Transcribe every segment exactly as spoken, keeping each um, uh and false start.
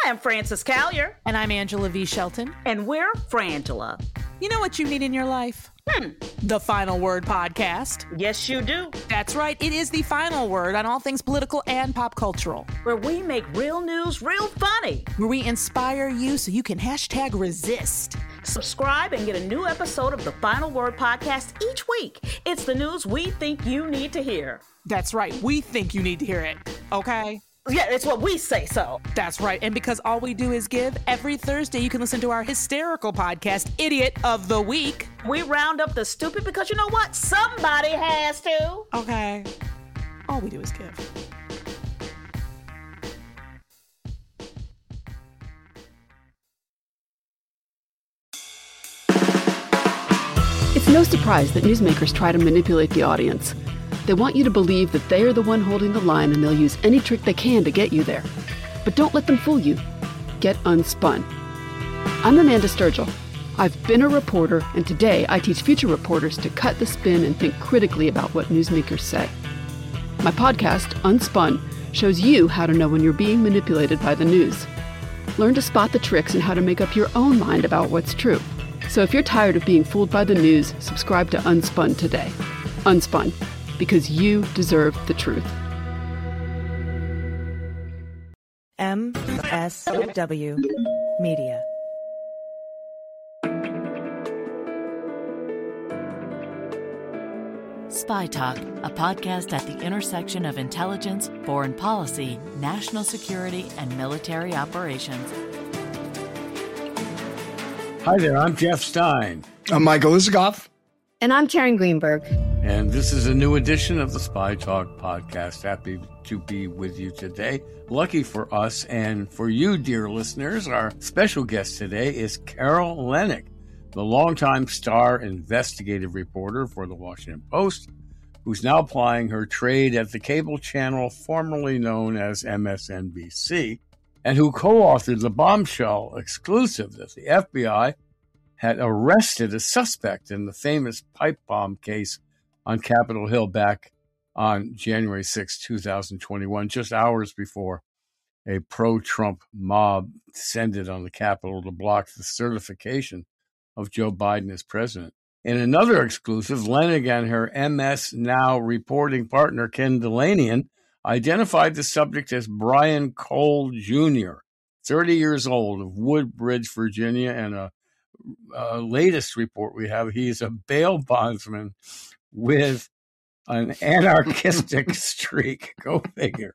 I'm Frances Callier. And I'm Angela V. Shelton. And we're Frangela. You know what you need in your life? Hmm. The Final Word Podcast. Yes, you do. That's right. It is the final word on all things political and pop cultural. Where we make real news real funny. Where we inspire you so you can hashtag resist. Subscribe and get a new episode of the Final Word Podcast each week. It's the news we think you need to hear. That's right. We think you need to hear it. Okay? Yeah, it's what we say so. That's right. And because all we do is give, every Thursday you can listen to our hysterical podcast, Idiot of the Week. We round up the stupid because you know what? Somebody has to. Okay. All we do is give. It's no surprise that newsmakers try to manipulate the audience. They want you to believe that they are the one holding the line and they'll use any trick they can to get you there. But don't let them fool you. Get unspun. I'm Amanda Sturgill. I've been a reporter, and today I teach future reporters to cut the spin and think critically about what newsmakers say. My podcast, Unspun, shows you how to know when you're being manipulated by the news. Learn to spot the tricks and how to make up your own mind about what's true. So if you're tired of being fooled by the news, subscribe to Unspun today. Unspun. Because you deserve the truth. M S W Media. Spy Talk, a podcast at the intersection of intelligence, foreign policy, national security, and military operations. Hi there, I'm Jeff Stein. I'm Michael Isikoff. And I'm Karen Greenberg. And this is a new edition of the Spy Talk podcast. Happy to be with you today. Lucky for us and for you, dear listeners, our special guest today is Carol Leonnig, the longtime star investigative reporter for the Washington Post, who's now plying her trade at the cable channel formerly known as M S N B C, and who co-authored the bombshell exclusive that the F B I had arrested a suspect in the famous pipe bomb case on Capitol Hill back on January sixth, twenty twenty-one, just hours before a pro-Trump mob descended on the Capitol to block the certification of Joe Biden as president. In another exclusive, Leonnig and her M S Now reporting partner, Ken Dilanian, identified the subject as Brian Cole Junior, thirty years old, of Woodbridge, Virginia, and a Uh, latest report we have, he's a bail bondsman with an anarchistic streak. Go figure.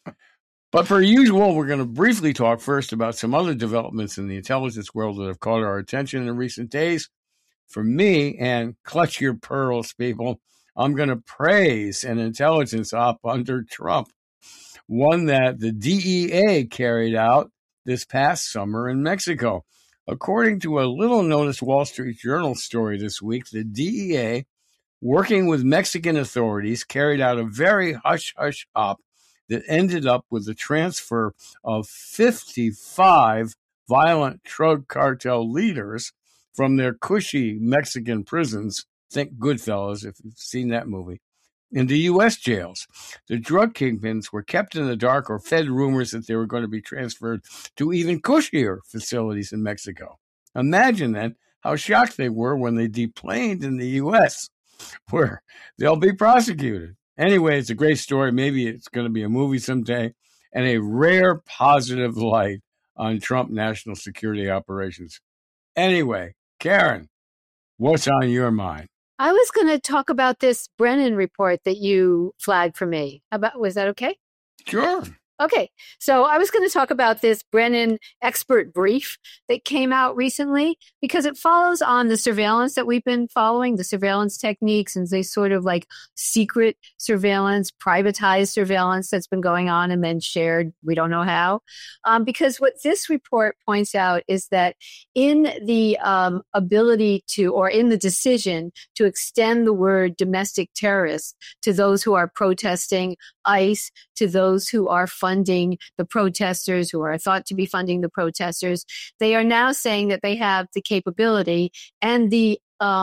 But per usual, we're going to briefly talk first about some other developments in the intelligence world that have caught our attention in recent days. For me, and clutch your pearls, people, I'm going to praise an intelligence op under Trump, one that the D E A carried out this past summer in Mexico. According to a little-noticed Wall Street Journal story this week, the D E A, working with Mexican authorities, carried out a very hush-hush op that ended up with the transfer of fifty-five violent drug cartel leaders from their cushy Mexican prisons, think Goodfellas if you've seen that movie, into U S jails. The drug kingpins were kept in the dark or fed rumors that they were going to be transferred to even cushier facilities in Mexico. Imagine then how shocked they were when they deplaned in the U S, where they'll be prosecuted. Anyway, it's a great story. Maybe it's going to be a movie someday, and a rare positive light on Trump national security operations. Anyway, Karen, what's on your mind? I was going to talk about this Brennan report that you flagged for me. How about, was that okay? Sure. Okay, so I was going to talk about this Brennan expert brief that came out recently because it follows on the surveillance that we've been following, the surveillance techniques, and they sort of like secret surveillance, privatized surveillance that's been going on and then shared, we don't know how. Um, because what this report points out is that in the um, ability to, or in the decision to extend the word domestic terrorists to those who are protesting ICE, to those who are funding the protesters, who are thought to be funding the protesters, they are now saying that they have the capability and the um,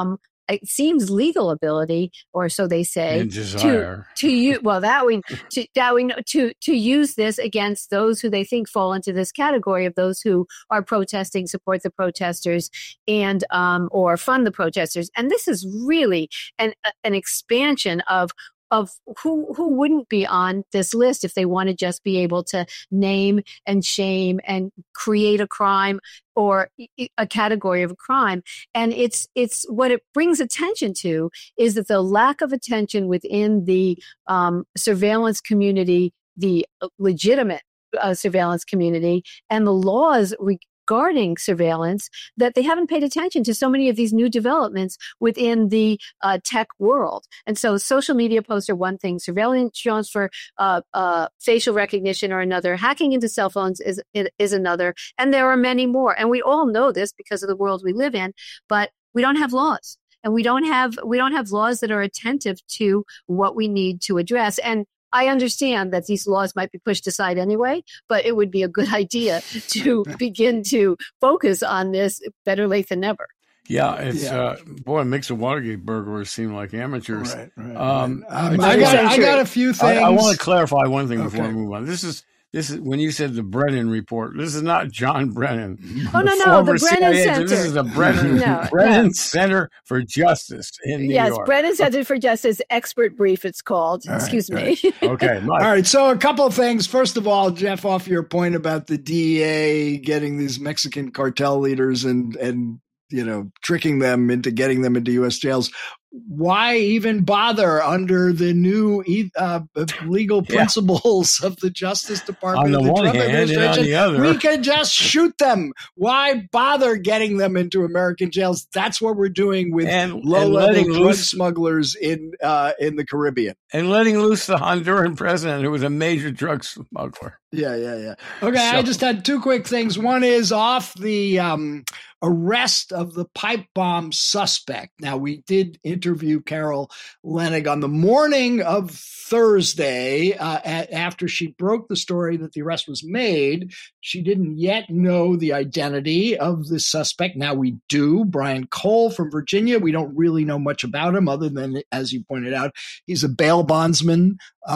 it seems legal ability, or so they say, and desire. to to use well that we to that we know to to use this against those who they think fall into this category of those who are protesting, support the protesters, and um, or fund the protesters. And this is really an an expansion of of who who wouldn't be on this list if they want to just be able to name and shame and create a crime or a category of a crime. And it's it's what it brings attention to is that the lack of attention within the um, surveillance community, the legitimate uh, surveillance community, and the laws re- regarding surveillance, that they haven't paid attention to so many of these new developments within the uh, tech world. And so social media posts are one thing, surveillance drones for uh, uh, facial recognition are another, hacking into cell phones is, is another, and there are many more. And we all know this because of the world we live in, but we don't have laws. And we don't have we don't have laws that are attentive to what we need to address. And I understand that these laws might be pushed aside anyway, but it would be a good idea to begin to focus on this. Better late than never. Yeah, it's yeah. Uh, boy, it makes the Watergate burglars seem like amateurs. Right, right, um, right. Um, I got I got a few things. I, I want to clarify one thing before okay. we move on. This is This is when you said the Brennan report. This is not John Brennan. Oh no, no, the Brennan C I A. Center. This is the Brennan no, Brennan no. Center for Justice in New yes, York. Yes, Brennan Center for Justice Expert Brief. It's called. All Excuse right, me. Right. Okay, Mike. All right. So a couple of things. First of all, Jeff, off your point about the D E A getting these Mexican cartel leaders and and you know tricking them into getting them into U S jails. Why even bother under the new uh, legal yeah. principles of the Justice Department on the of the one Trump hand, administration? And on the other. We could just shoot them. Why bother getting them into American jails? That's what we're doing with and, low-level and drug loose, smugglers in uh, in the Caribbean. And letting loose the Honduran president, who was a major drug smuggler. Yeah, yeah, yeah. Okay, So- I just had two quick things. One is off the um, arrest of the pipe bomb suspect. Now, we did interview Carol Leonnig on the morning of Thursday uh, a- after she broke the story that the arrest was made. She didn't yet know the identity of the suspect. Now we do. Brian Cole from Virginia. We don't really know much about him other than, as you pointed out, he's a bail bondsman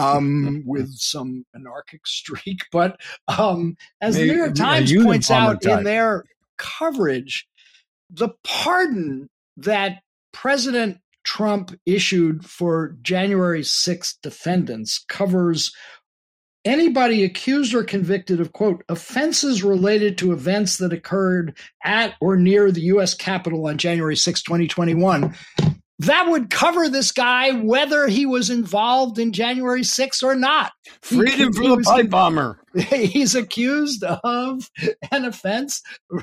um, with some anarchic streak. But um, as Maybe the New York a Times unit points bomber out type. in their coverage, the pardon that President Trump issued for January sixth defendants covers anybody accused or convicted of, quote, offenses related to events that occurred at or near the U S Capitol on January sixth, twenty twenty-one. That would cover this guy whether he was involved in January sixth or not. Freedom He- from he the was- pipe bomber. He's accused of an offense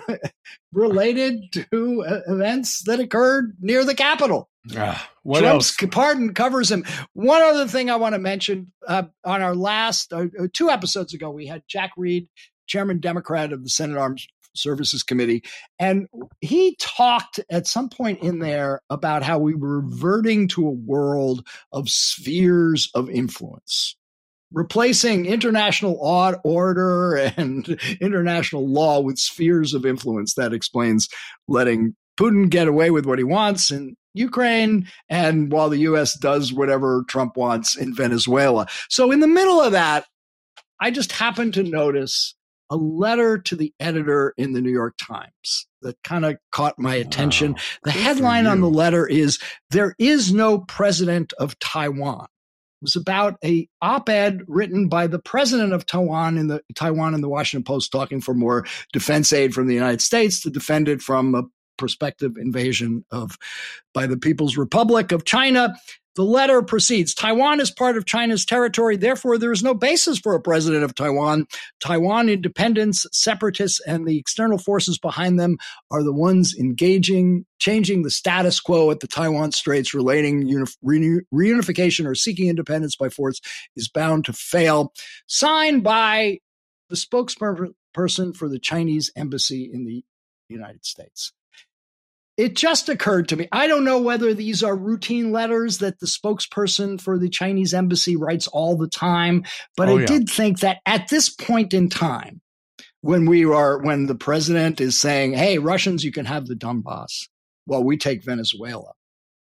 related to uh, events that occurred near the Capitol. Ah, what Trump's else? pardon covers him. One other thing I want to mention, uh, on our last, uh, two episodes ago, we had Jack Reed, Chairman Democrat of the Senate Armed Services Committee, and he talked at some point in there about how we were reverting to a world of spheres of influence, replacing international law, order and international law with spheres of influence. That explains letting Putin get away with what he wants in Ukraine, and while the U S does whatever Trump wants in Venezuela. So in the middle of that, I just happened to notice a letter to the editor in the New York Times that kind of caught my attention. Wow. The Good for headline on you. the letter is, "There is no president of Taiwan." It was about a op-ed written by the president of Taiwan in the Taiwan in the Washington Post, talking for more defense aid from the United States to defend it from a prospective invasion of by the People's Republic of China. The letter proceeds, Taiwan is part of China's territory. Therefore, there is no basis for a president of Taiwan. Taiwan independence, separatists, and the external forces behind them are the ones engaging, changing the status quo at the Taiwan Straits. Relating unif- reuni- reunification or seeking independence by force is bound to fail. Signed by the spokesperson for the Chinese embassy in the United States. It just occurred to me, I don't know whether these are routine letters that the spokesperson for the Chinese embassy writes all the time, but Oh, I yeah. did think that at this point in time, when we are, when the president is saying, hey, Russians, you can have the Donbass while we take Venezuela.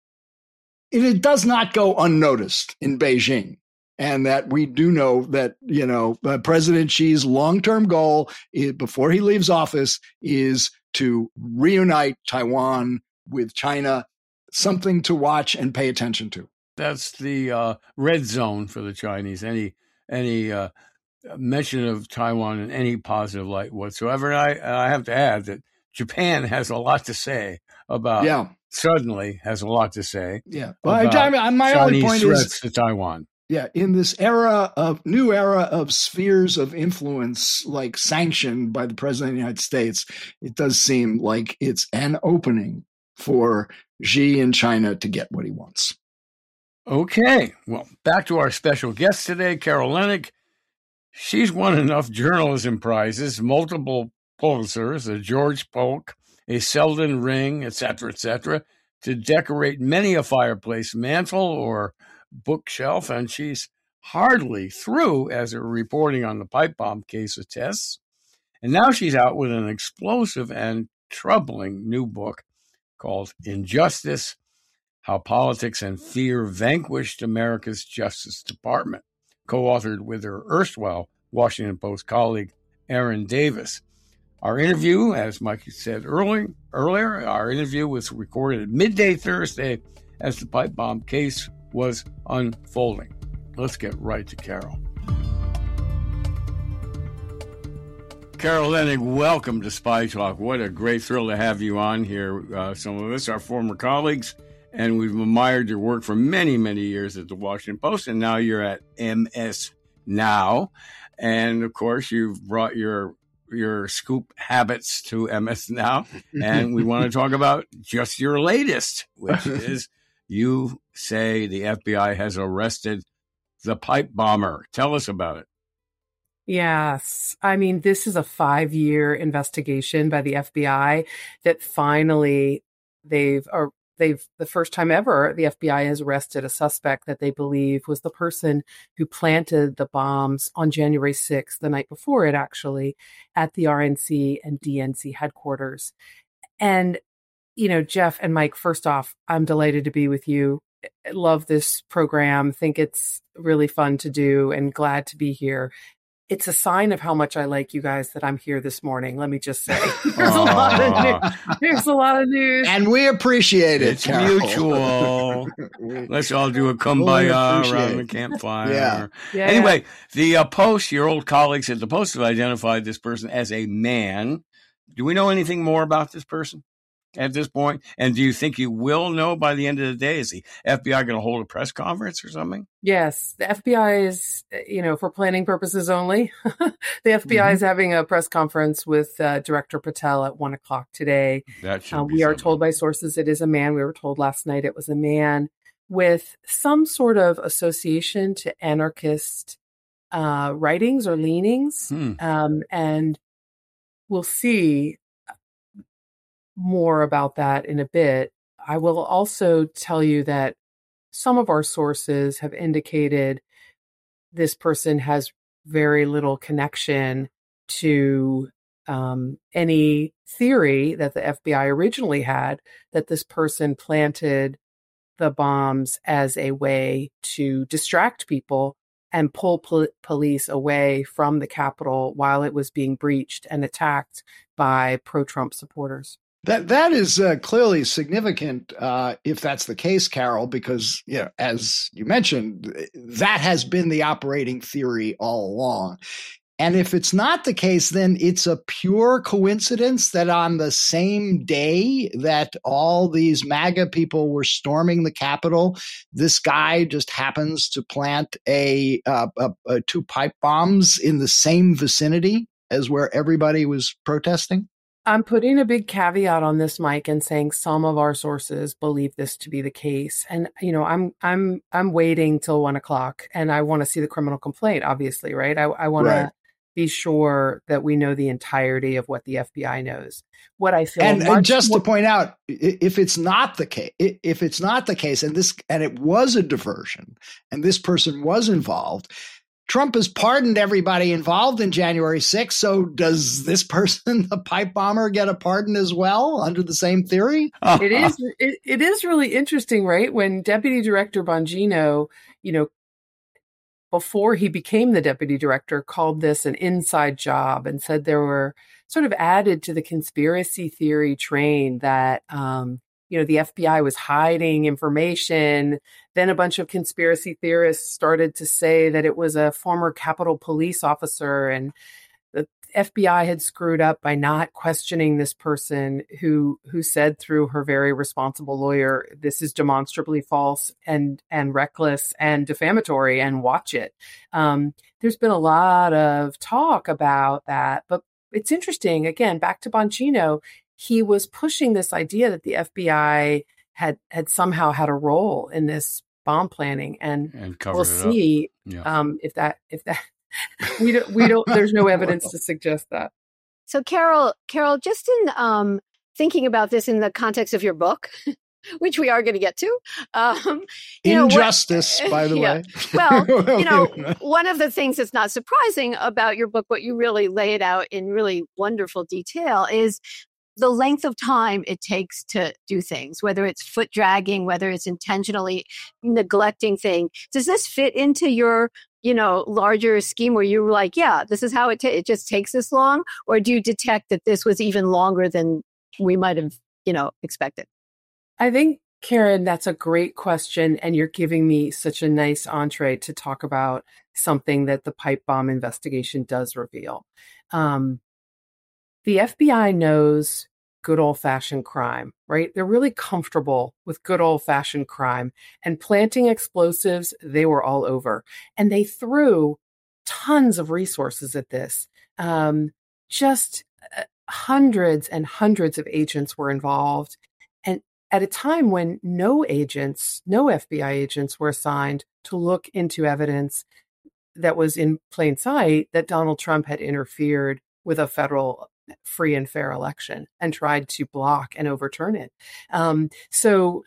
it, it does not go unnoticed in Beijing. And that we do know that, you know, uh, President Xi's long-term goal is, before he leaves office is to reunite Taiwan with China, something to watch and pay attention to. That's the uh, red zone for the Chinese. Any any uh, mention of Taiwan in any positive light whatsoever. And I, I have to add that Japan has a lot to say about, yeah. suddenly has a lot to say. Yeah. Well, I mean, my Chinese only point threats is to Taiwan. Yeah, in this era of new era of spheres of influence, like sanctioned by the president of the United States, it does seem like it's an opening for Xi in China to get what he wants. Okay, well, back to our special guest today, Carol Leonnig. She's won enough journalism prizes, multiple Pulitzers, a George Polk, a Selden Ring, et cetera, et cetera, to decorate many a fireplace mantle or bookshelf, and she's hardly through, as her reporting on the pipe bomb case attests. And now she's out with an explosive and troubling new book called Injustice: How Politics and Fear Vanquished America's Justice Department, co-authored with her erstwhile Washington Post colleague, Aaron Davis. Our interview, as Mike said early, earlier, our interview was recorded at midday Thursday as the pipe bomb case was unfolding. Let's get right to Carol. Carol Leonnig, welcome to Spy Talk. What a great thrill to have you on here. Uh, some of us are former colleagues, and we've admired your work for many, many years at the Washington Post, and now you're at M S Now. And, of course, you've brought your your scoop habits to M S Now, and we want to talk about just your latest, which is you say the F B I has arrested the pipe bomber. Tell us about it. Yes. I mean, this is a five-year investigation by the F B I that finally they've, or they've, the first time ever, the F B I has arrested a suspect that they believe was the person who planted the bombs on January sixth, the night before it actually, at the R N C and D N C headquarters. And you know, Jeff and Mike, first off, I'm delighted to be with you. I love this program. Think it's really fun to do and glad to be here. It's a sign of how much I like you guys that I'm here this morning. Let me just say, there's a lot of news. There's a lot of news, and we appreciate it. It's Carol. Mutual. Let's all do a kumbaya around the campfire. Yeah. Yeah. Anyway, the uh, Post, your old colleagues at the Post have identified this person as a man. Do we know anything more about this person at this point? And do you think you will know by the end of the day? Is the F B I going to hold a press conference or something? Yes, the F B I is, you know, for planning purposes only. The F B I mm-hmm. is having a press conference with uh, Director Patel at one o'clock today. That should uh, be we are something. Told by sources it is a man. We were told last night it was a man with some sort of association to anarchist uh, writings or leanings. Hmm. Um, and we'll see more about that in a bit. I will also tell you that some of our sources have indicated this person has very little connection to um, any theory that the F B I originally had that this person planted the bombs as a way to distract people and pull pol- police away from the Capitol while it was being breached and attacked by pro-Trump supporters. That that is uh, clearly significant uh, if that's the case, Carol, because, you know, as you mentioned, that has been the operating theory all along. And if it's not the case, then it's a pure coincidence that on the same day that all these MAGA people were storming the Capitol, this guy just happens to plant a, uh, a, a two pipe bombs in the same vicinity as where everybody was protesting. I'm putting a big caveat on this, Mike, and saying some of our sources believe this to be the case. And, you know, I'm I'm I'm waiting till one o'clock and I want to see the criminal complaint, obviously, right? I, I want Right. to be sure that we know the entirety of what the F B I knows. What I feel And, and much just more- to point out, i- if it's not the case, if it's not the case, and this and it was a diversion, and this person was involved, Trump has pardoned everybody involved in January sixth. So does this person, the pipe bomber, get a pardon as well under the same theory? It is. It, it is really interesting, right? When Deputy Director Bongino, you know, before he became the deputy director, called this an inside job and said there were sort of added to the conspiracy theory train that, um, you know, the F B I was hiding information. Then a bunch of conspiracy theorists started to say that it was a former Capitol Police officer and the F B I had screwed up by not questioning this person who who said through her very responsible lawyer, this is demonstrably false and and reckless and defamatory and watch it. Um, there's been a lot of talk about that, but it's interesting. Again, back to Bongino, he was pushing this idea that the F B I had had somehow had a role in this bomb planning, and, and we'll see yeah. um, if that if that we don't we don't. There's no evidence to suggest that. So, Carol, Carol, just in um, thinking about this in the context of your book, which we are going to get to, um, you Injustice, know, what, by the yeah. way. Well, you know, one of the things that's not surprising about your book, but you really lay it out in really wonderful detail, is the length of time it takes to do things, whether it's foot dragging, whether it's intentionally neglecting things. Does this fit into your, you know, larger scheme where you're like, yeah, this is how it, ta- it just takes this long? Or do you detect that this was even longer than we might have, you know, expected? I think, Karen, that's a great question. And you're giving me such a nice entree to talk about something that the pipe bomb investigation does reveal. Um, The F B I knows good old-fashioned crime, right? They're really comfortable with good old-fashioned crime. And planting explosives, they were all over. And they threw tons of resources at this. Um, just uh, hundreds and hundreds of agents were involved. And at a time when no agents, no F B I agents were assigned to look into evidence that was in plain sight that Donald Trump had interfered with a federal free and fair election and tried to block and overturn it. Um, so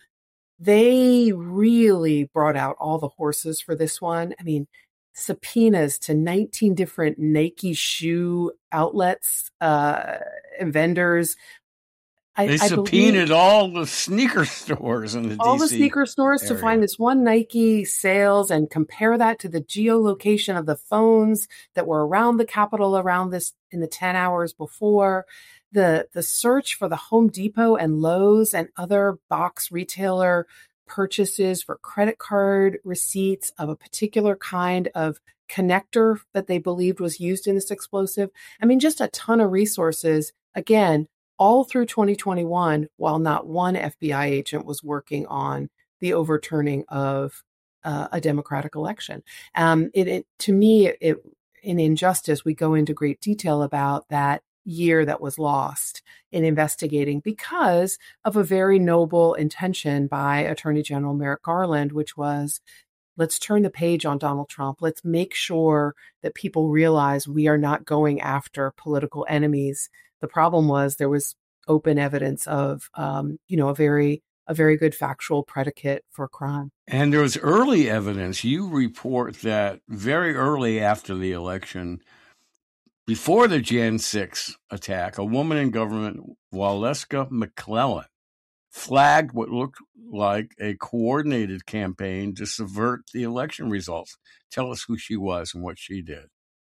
they really brought out all the horses for this one. I mean, subpoenas to nineteen different Nike shoe outlets uh, and vendors. I, they I subpoenaed believe, all the sneaker stores in the all D C the sneaker stores area. to find this one Nike sales and compare that to the geolocation of the phones that were around the Capitol around this in the ten hours before. The the search for the Home Depot and Lowe's and other box retailer purchases for credit card receipts of a particular kind of connector that they believed was used in this explosive. I mean, just a ton of resources. Again, all through twenty twenty-one, while not one F B I agent was working on the overturning of uh, a Democratic election. Um, it, it to me, it, in Injustice, we go into great detail about that year that was lost in investigating because of a very noble intention by Attorney General Merrick Garland, which was, let's turn the page on Donald Trump. Let's make sure that people realize we are not going after political enemies. The problem was there was open evidence of, um, you know, a very a very good factual predicate for crime. And there was early evidence. You report that very early after the election, before the January sixth attack, a woman in government, Waleska McClellan, flagged what looked like a coordinated campaign to subvert the election results. Tell us who she was and what she did.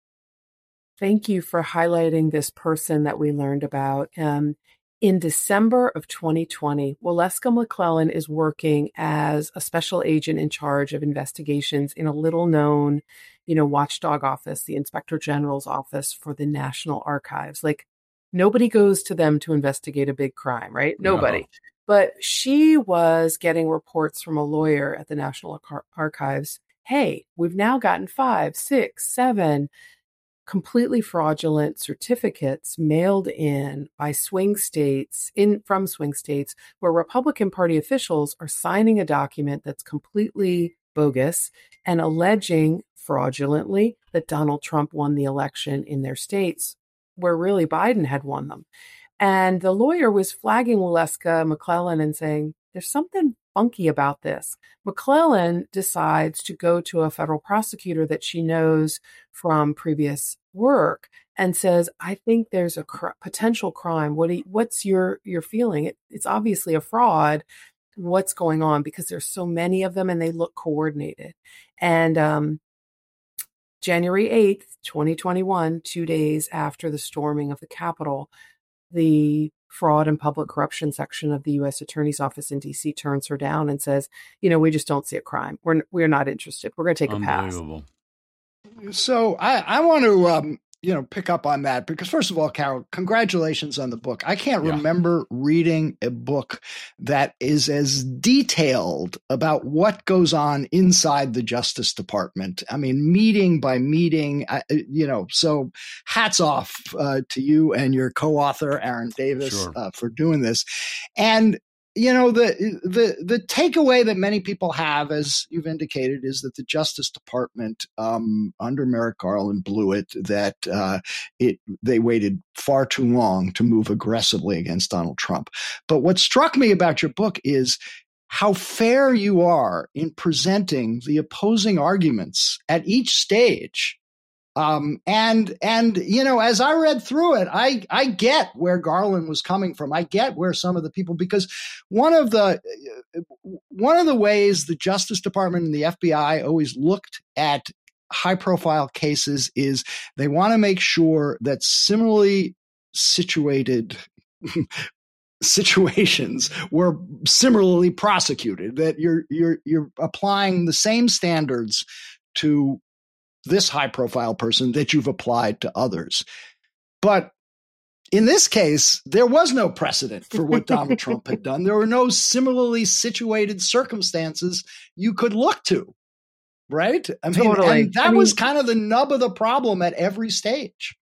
Thank you for highlighting this person that we learned about. Um, in December of twenty twenty, Waleska McClellan is working as a special agent in charge of investigations in a little-known, you know, watchdog office, the Inspector General's office for the National Archives. Like, nobody goes to them to investigate a big crime, right? Nobody. No. But she was getting reports from a lawyer at the National Ar- Archives. Hey, we've now gotten five, six, seven completely fraudulent certificates mailed in by swing states in from swing states where Republican Party officials are signing a document that's completely bogus and alleging fraudulently that Donald Trump won the election in their states where really Biden had won them. And the lawyer was flagging Waleska McClellan and saying, there's something funky about this. McClellan decides to go to a federal prosecutor that she knows from previous work and says, I think there's a cr- potential crime. What do you, what's your, your feeling? It, it's obviously a fraud. What's going on? Because there's so many of them and they look coordinated. And um, January eighth, twenty twenty-one, two days after the storming of the Capitol, the fraud and public corruption section of the U S Attorney's Office in D C turns her down and says, you know, we just don't see a crime. We're we're not interested. We're going to take a pass. Unbelievable. So I, I want to, um, you know, pick up on that because first of all, Carol, congratulations on the book. I can't Yeah. remember reading a book that is as detailed about what goes on inside the Justice Department. I mean, meeting by meeting, I, you know, so hats off uh, to you and your co-author, Aaron Davis, Sure. uh, for doing this. And you know, the the the takeaway that many people have, as you've indicated, is that the Justice Department um, under Merrick Garland blew it, that uh, it they waited far too long to move aggressively against Donald Trump. But what struck me about your book is how fair you are in presenting the opposing arguments at each stage. Um, and, and, you know, as I read through it, I, I get where Garland was coming from. I get where some of the people, because one of the, one of the ways the Justice Department and the F B I always looked at high profile cases is they want to make sure that similarly situated situations were similarly prosecuted, that you're, you're, you're applying the same standards to this high profile person that you've applied to others. But in this case, there was no precedent for what Donald Trump had done. There were no similarly situated circumstances you could look to, right? I mean, Totally. and that I mean, was kind of the nub of the problem at every stage.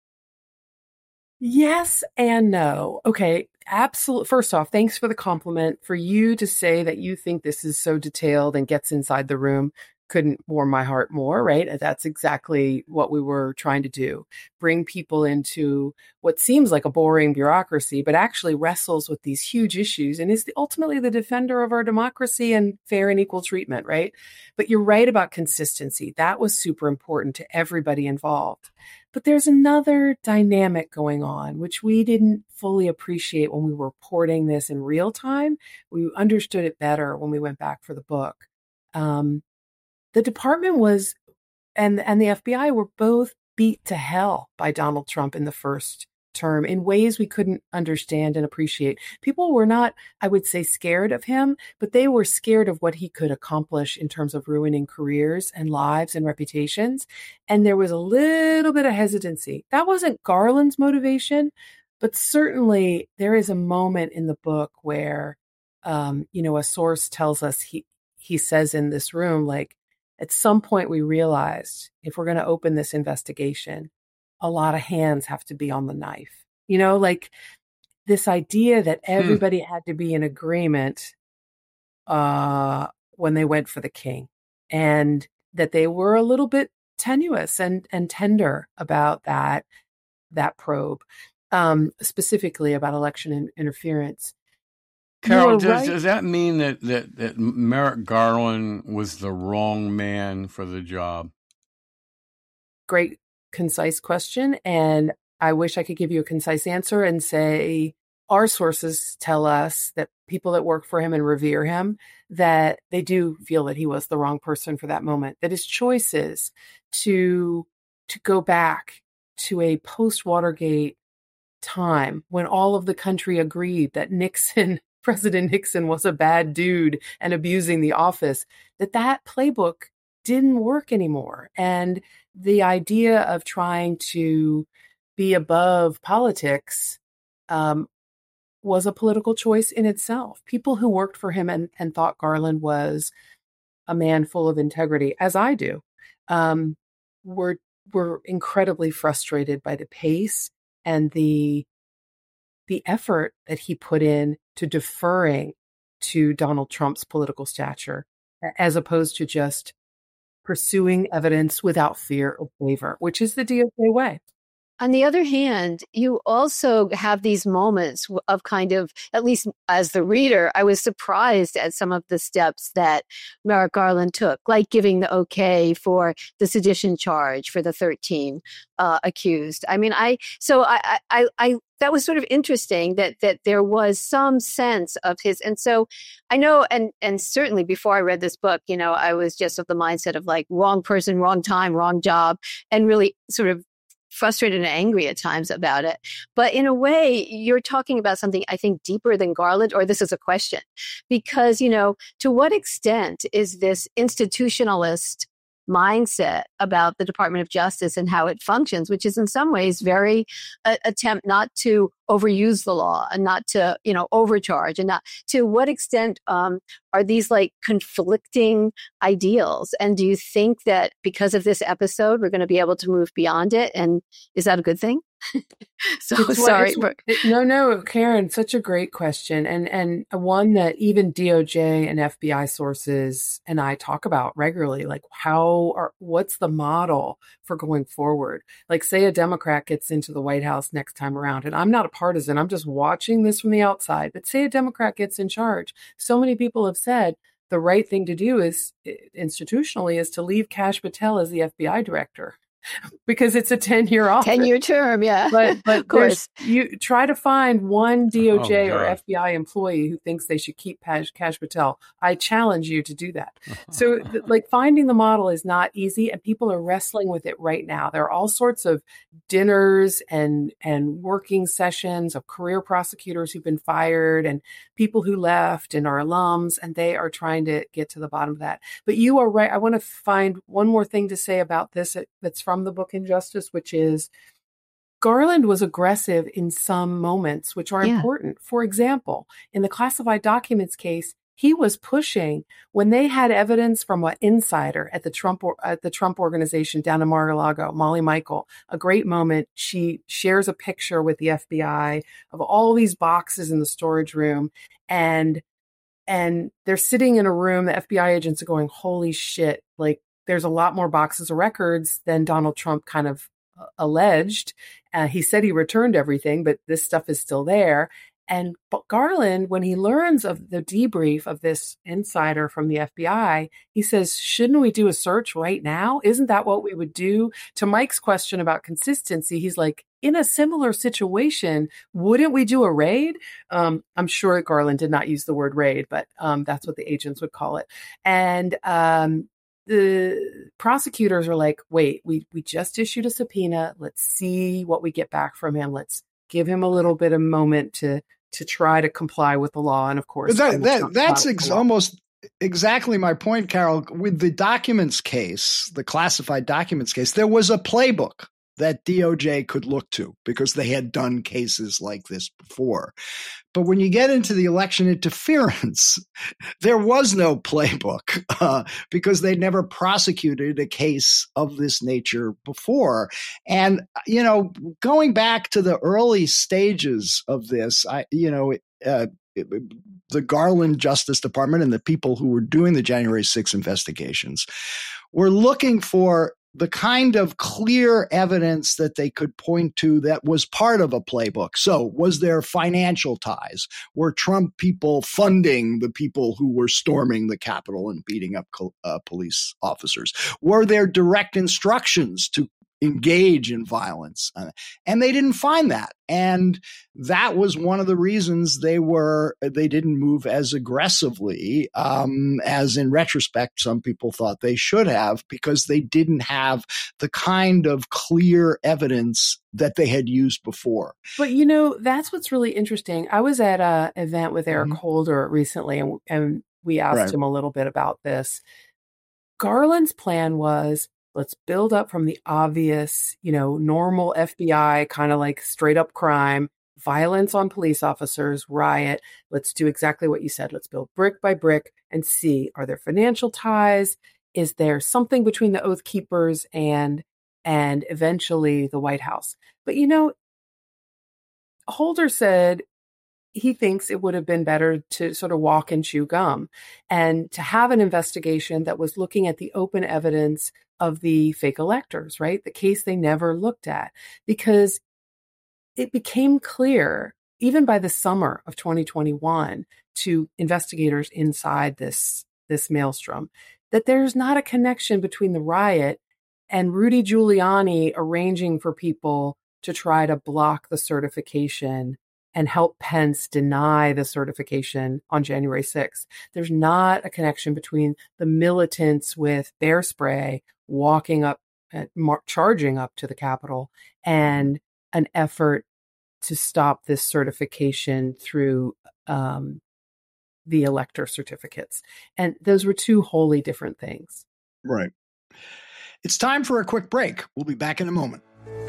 Yes and no. Okay, absolutely. First off, thanks for the compliment. For you to say that you think this is so detailed and gets inside the room couldn't warm my heart more, right? That's exactly what we were trying to do. Bring people into what seems like a boring bureaucracy, but actually wrestles with these huge issues and is the, ultimately the defender of our democracy and fair and equal treatment, right? But you're right about consistency. That was super important to everybody involved. But there's another dynamic going on, which we didn't fully appreciate when we were reporting this in real time. We understood it better when we went back for the book. Um, The department was, and and the F B I were both beat to hell by Donald Trump in the first term in ways we couldn't understand and appreciate. People were not, I would say, scared of him, but they were scared of what he could accomplish in terms of ruining careers and lives and reputations. And there was a little bit of hesitancy. That wasn't Garland's motivation, but certainly there is a moment in the book where, um, you know, a source tells us, he he says in this room, like, at some point, we realized if we're going to open this investigation, a lot of hands have to be on the knife. You know, like this idea that everybody hmm. had to be in agreement uh, when they went for the king, and that they were a little bit tenuous and and tender about that that probe, um, specifically about election in, interference. Carol, does, right. does that mean that, that, that Merrick Garland was the wrong man for the job? Great, concise question. And I wish I could give you a concise answer and say our sources tell us that people that work for him and revere him, that they do feel that he was the wrong person for that moment, that his choices to, to go back to a post-Watergate time when all of the country agreed that Nixon President Nixon was a bad dude and abusing the office, that that playbook didn't work anymore. And the idea of trying to be above politics um, was a political choice in itself. People who worked for him and, and thought Garland was a man full of integrity, as I do, um, were, were incredibly frustrated by the pace and the the effort that he put in to deferring to Donald Trump's political stature, as opposed to just pursuing evidence without fear or favor, which is the D O J way. On the other hand, you also have these moments of kind of, at least as the reader, I was surprised at some of the steps that Merrick Garland took, like giving the okay for the sedition charge for the thirteen uh, accused. I mean, I, so I, I, I, that was sort of interesting that, that there was some sense of his. And so I know, and, and certainly before I read this book, you know, I was just of the mindset of like wrong person, wrong time, wrong job, and really sort of frustrated and angry at times about it. But in a way, you're talking about something, I think, deeper than Garland, or this is a question. Because, you know, to what extent is this institutionalist mindset about the Department of Justice and how it functions, which is in some ways very uh, attempt not to overuse the law and not to, you know, overcharge, and not to what extent um, are these like conflicting ideals? And do you think that because of this episode, we're going to be able to move beyond it? And is that a good thing? so It's sorry. what- it's- it- no, no, Karen, such a great question. And, and one that even D O J and F B I sources and I talk about regularly, like how are, what's the model for going forward? Like say a Democrat gets into the White House next time around, and I'm not a partisan, I'm just watching this from the outside, but say a Democrat gets in charge. So many people have said the right thing to do is institutionally is to leave Kash Patel as the F B I director. Because it's a ten-year office. ten-year term, yeah. But but of course. you try to find one D O J Oh, or God. F B I employee who thinks they should keep Kash, Kash Patel. I challenge you to do that. So th- like finding the model is not easy, and people are wrestling with it right now. There are all sorts of dinners and and working sessions of career prosecutors who've been fired and people who left and are alums, and they are trying to get to the bottom of that. But you are right. I want to find one more thing to say about this that's from the book Injustice, which is Garland was aggressive in some moments, which are Yeah. important. For example, in the classified documents case, he was pushing when they had evidence from an insider at the Trump or, at the Trump organization down in Mar-a-Lago, Molly Michael. A great moment. She shares a picture with the F B I of all these boxes in the storage room, and and they're sitting in a room. The F B I agents are going, "Holy shit!" Like there's a lot more boxes of records than Donald Trump kind of uh, alleged. Uh, he said he returned everything, but this stuff is still there. And but Garland, when he learns of the debrief of this insider from the F B I, he says, shouldn't we do a search right now? Isn't that what we would do? To Mike's question about consistency, he's like, in a similar situation, wouldn't we do a raid? Um, I'm sure Garland did not use the word raid, but um, that's what the agents would call it. And um, the prosecutors are like, wait, we we just issued a subpoena. Let's see what we get back from him. Let's give him a little bit of moment to to try to comply with the law. And of course, that, that, that's ex- ex- almost exactly my point, Carol. With the documents case, the classified documents case, there was a playbook that D O J could look to because they had done cases like this before. But when you get into the election interference, there was no playbook uh, because they'd never prosecuted a case of this nature before. And, you know, going back to the early stages of this, I, you know, uh, it, the Garland Justice Department and the people who were doing the January sixth investigations were looking for the kind of clear evidence that they could point to that was part of a playbook. So was there financial ties? Were Trump people funding the people who were storming the Capitol and beating up uh, police officers? Were there direct instructions to engage in violence? Uh, and they didn't find that. And that was one of the reasons they were, they didn't move as aggressively um, as in retrospect, some people thought they should have, because they didn't have the kind of clear evidence that they had used before. But, you know, that's what's really interesting. I was at an event with Eric Mhm. Holder recently, and, and we asked Right. him a little bit about this. Garland's plan was, let's build up from the obvious, you know, normal F B I, kind of like straight up crime, violence on police officers, riot. Let's do exactly what you said. Let's build brick by brick and see, are there financial ties? Is there something between the Oath Keepers and, and eventually the White House? But, you know, Holder said he thinks it would have been better to sort of walk and chew gum and to have an investigation that was looking at the open evidence of the fake electors, right? The case they never looked at, because it became clear, even by the summer of twenty twenty-one, to investigators inside this, this maelstrom, that there's not a connection between the riot and Rudy Giuliani arranging for people to try to block the certification and help Pence deny the certification on January sixth. There's not a connection between the militants with bear spray walking up, uh, mar- charging up to the Capitol, and an effort to stop this certification through um, the elector certificates. And those were two wholly different things. Right. It's time for a quick break. We'll be back in a moment.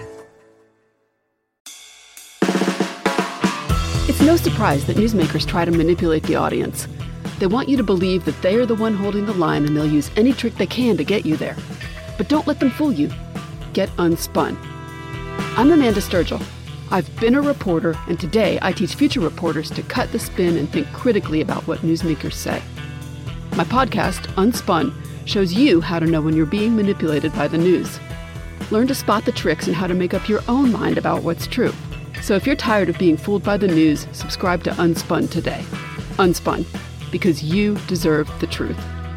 It's no surprise that newsmakers try to manipulate the audience. They want you to believe that they are the one holding the line, and they'll use any trick they can to get you there. But don't let them fool you. Get unspun. I'm Amanda Sturgill. I've been a reporter, and today I teach future reporters to cut the spin and think critically about what newsmakers say. My podcast, Unspun, shows you how to know when you're being manipulated by the news. Learn to spot the tricks and how to make up your own mind about what's true. So if you're tired of being fooled by the news, subscribe to Unspun today. Unspun, because you deserve the truth.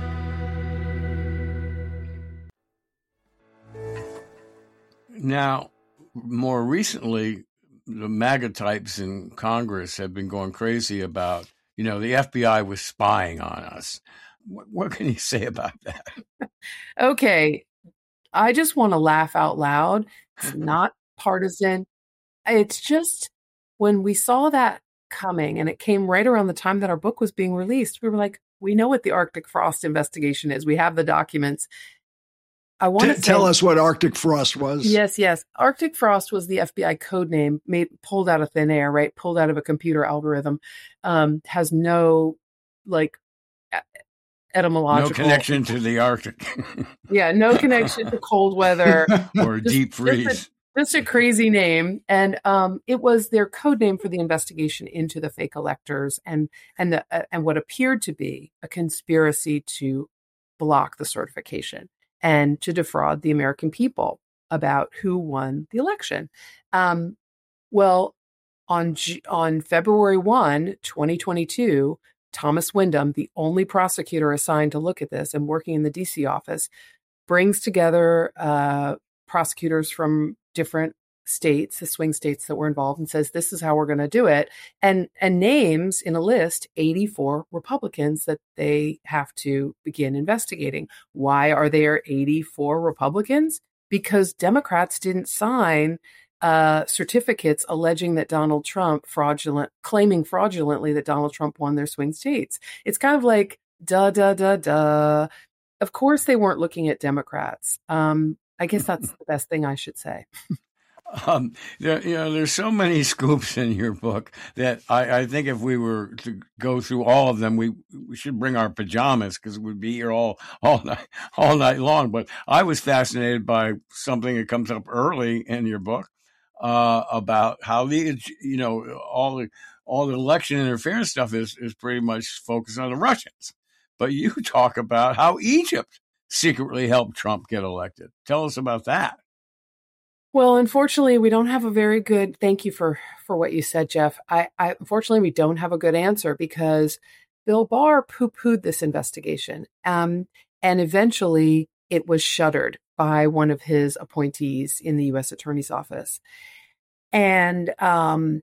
Now, more recently, the MAGA types in Congress have been going crazy about, you know, the F B I was spying on us. What, what can you say about that? Okay. I just want to laugh out loud. It's not partisan. It's just when we saw that coming, and it came right around the time that our book was being released, we were like, we know what the Arctic Frost investigation is. We have the documents. I want T- to tell say, us what Arctic Frost was. Yes, yes. Arctic Frost was the F B I code name made pulled out of thin air, right? Pulled out of a computer algorithm. Um, has no like etymological no connection to the Arctic. Yeah, no connection to cold weather or just, deep freeze. Just a, just a crazy name, and um, it was their code name for the investigation into the fake electors and and the uh, and what appeared to be a conspiracy to block the certification and to defraud the American people about who won the election. Um, well, on G- on February first, twenty twenty-two, Thomas Windham, the only prosecutor assigned to look at this and working in the D C office, brings together uh, prosecutors from different states, the swing states that were involved, and says, this is how we're going to do it. And, and names in a list eighty-four Republicans that they have to begin investigating. Why are there eighty-four Republicans? Because Democrats didn't sign uh, certificates alleging that Donald Trump fraudulent, claiming fraudulently that Donald Trump won their swing states. It's kind of like, duh, duh, duh, duh. Of course they weren't looking at Democrats. Um, I guess that's the best thing I should say. Um, there, you know, there's so many scoops in your book that I, I think if we were to go through all of them, we, we should bring our pajamas because we'd be here all, all night, all night long. But I was fascinated by something that comes up early in your book uh, about how the, you know, all the, all the election interference stuff is, is pretty much focused on the Russians. But you talk about how Egypt secretly helped Trump get elected. Tell us about that. Well, unfortunately, we don't have a very good, thank you for, for what you said, Jeff. I, I unfortunately, we don't have a good answer because Bill Barr poo-pooed this investigation. Um, and eventually it was shuttered by one of his appointees in the U S Attorney's Office. And um,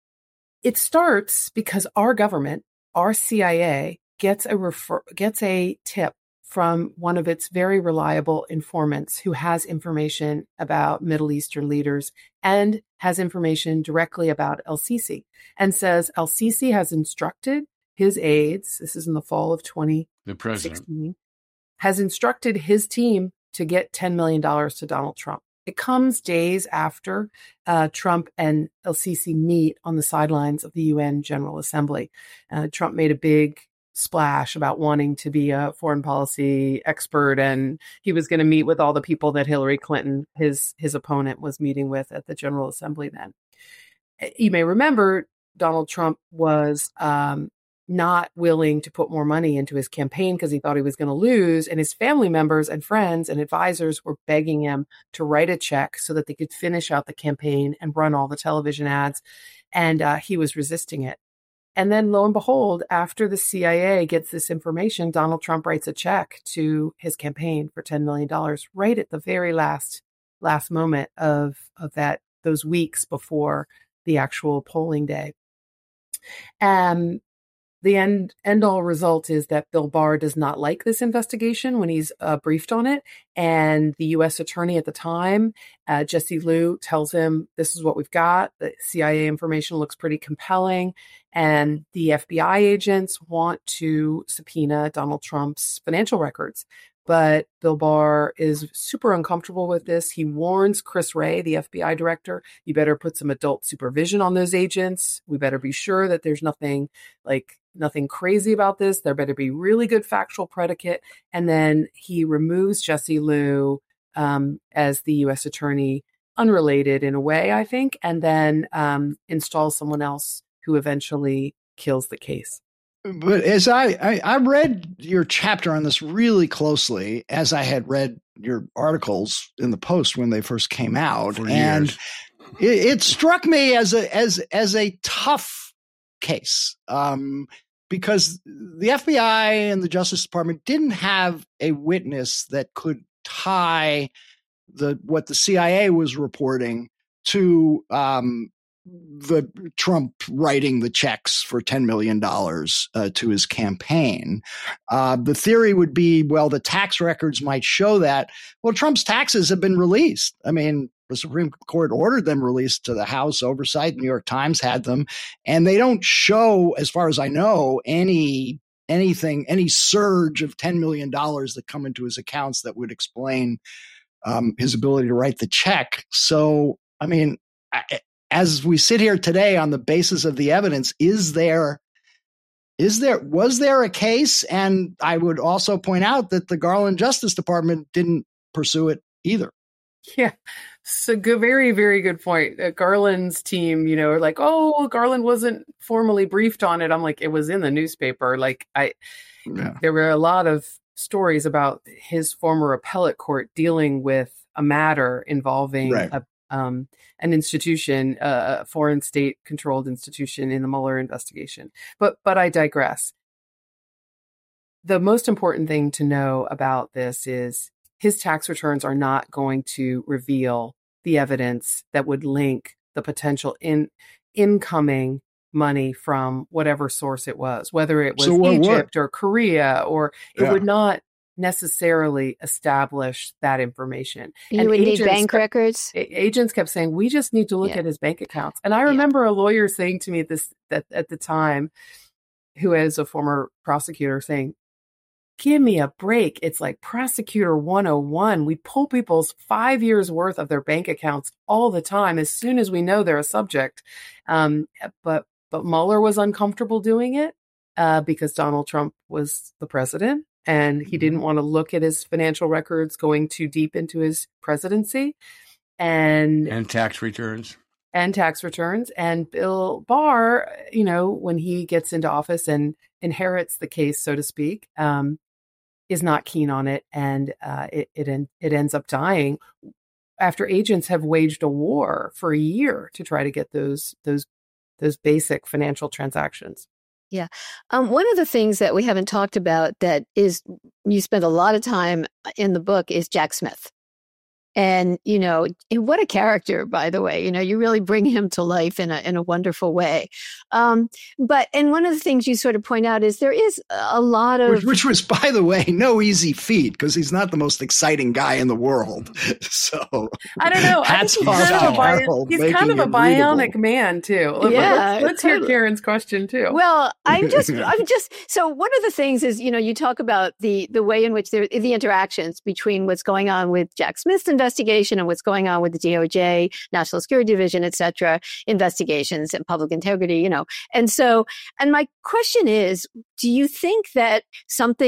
it starts because our government, our C I A, gets a refer- gets a tip from one of its very reliable informants who has information about Middle Eastern leaders and has information directly about el-Sisi, and says el-Sisi has instructed his aides, this is in the fall of twenty sixteen, the president has instructed his team to get ten million dollars to Donald Trump. It comes days after uh, Trump and el-Sisi meet on the sidelines of the U N General Assembly. Uh, Trump made a big splash about wanting to be a foreign policy expert, and he was going to meet with all the people that Hillary Clinton, his his opponent, was meeting with at the General Assembly then. You may remember Donald Trump was um, not willing to put more money into his campaign because he thought he was going to lose. And his family members and friends and advisors were begging him to write a check so that they could finish out the campaign and run all the television ads. And uh, he was resisting it. And then lo and behold, after the C I A gets this information, Donald Trump writes a check to his campaign for ten million dollars right at the very last last moment of, of that those weeks before the actual polling day. Um, the end end all result is that Bill Barr does not like this investigation when he's uh, briefed on it. And the U S attorney at the time, uh, Jesse Liu, tells him, this is what we've got. The C I A information looks pretty compelling. And the F B I agents want to subpoena Donald Trump's financial records. But Bill Barr is super uncomfortable with this. He warns Chris Wray, the F B I director, you better put some adult supervision on those agents. We better be sure that there's nothing like nothing crazy about this. There better be really good factual predicate. And then he removes Jesse Liu um, as the U S attorney, unrelated in a way, I think, and then um, installs someone else who eventually kills the case. But as I, I, I read your chapter on this really closely, as I had read your articles in the Post when they first came out, For and years. it, it struck me as a as as a tough case um, because the F B I and the Justice Department didn't have a witness that could tie the what the C I A was reporting to um, the Trump writing the checks for ten million dollars uh, to his campaign. Uh, the theory would be, well, the tax records might show that. Well, Trump's taxes have been released. I mean, the Supreme Court ordered them released to the House Oversight. The New York Times had them. And they don't show, as far as I know, any anything, any surge of ten million dollars that come into his accounts that would explain um, his ability to write the check. So, I mean, I, as we sit here today on the basis of the evidence, is there, is there, was there a case? And I would also point out that the Garland Justice Department didn't pursue it either. Yeah, so good, very, very good point. Uh, Garland's team, you know, are like, oh, Garland wasn't formally briefed on it. I'm like, it was in the newspaper. Like, I, yeah. There were a lot of stories about his former appellate court dealing with a matter involving right. a Um, an institution, uh, a foreign state-controlled institution in the Mueller investigation. But but I digress. The most important thing to know about this is his tax returns are not going to reveal the evidence that would link the potential in incoming money from whatever source it was, whether it was so what, Egypt what? or Korea, or it yeah. would not necessarily establish that information. You and would agents, need bank records. Agents kept saying, we just need to look yeah. at his bank accounts. And I remember yeah. a lawyer saying to me this that at the time, who is a former prosecutor, saying, give me a break. It's like prosecutor one oh one. We pull people's five years worth of their bank accounts all the time as soon as we know they're a subject. Um, but but Mueller was uncomfortable doing it uh, because Donald Trump was the president. And he didn't want to look at his financial records going too deep into his presidency. And and tax returns. And tax returns. And Bill Barr, you know, when he gets into office and inherits the case, so to speak, um, is not keen on it. And uh, it, it, it ends up dying after agents have waged a war for a year to try to get those those those basic financial transactions. Yeah. Um, one of the things that we haven't talked about that is you spend a lot of time in the book is Jack Smith. And, you know, what a character, by the way. You know, you really bring him to life in a in a wonderful way. Um, but and one of the things you sort of point out is there is a lot of which, which was, by the way, no easy feat because he's not the most exciting guy in the world. So I don't know. Hats I think he's kind of a, bi- he's kind of a bionic readable. man too. Yeah, let's, let's totally. hear Karen's question too. Well, I'm just I'm just so one of the things is, you know, you talk about the the way in which there the interactions between what's going on with Jack Smith's investigation and what's going on with the D O J, National Security Division, et cetera, investigations and public integrity, you know. And so, and my question is, do you think that something